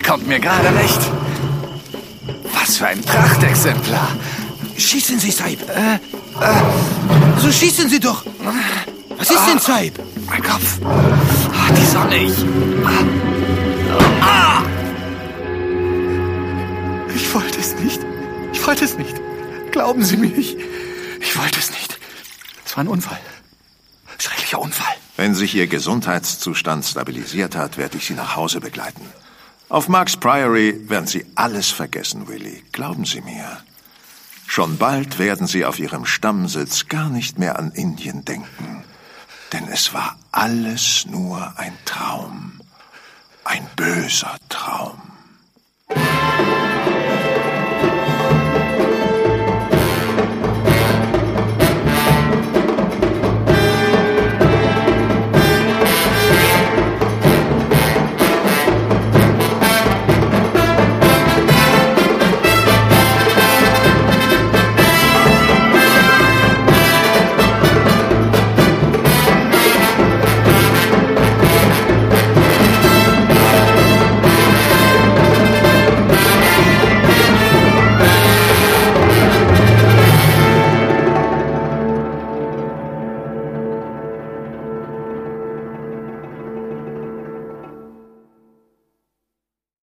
Kommt mir gerade recht. Was für ein Prachtexemplar. Schießen Sie, Saib. So schießen Sie doch. Was ist denn, Saib? Mein Kopf. Die Sonne, Ich wollte es nicht. Ich wollte es nicht. Glauben Sie mir, ich wollte es nicht. Es war ein Unfall. Schrecklicher Unfall. Wenn sich Ihr Gesundheitszustand stabilisiert hat, werde ich Sie nach Hause begleiten. Auf Marks Priory werden Sie alles vergessen, Willie. Glauben Sie mir. Schon bald werden Sie auf Ihrem Stammsitz gar nicht mehr an Indien denken. Denn es war alles nur ein Traum. Ein böser Traum.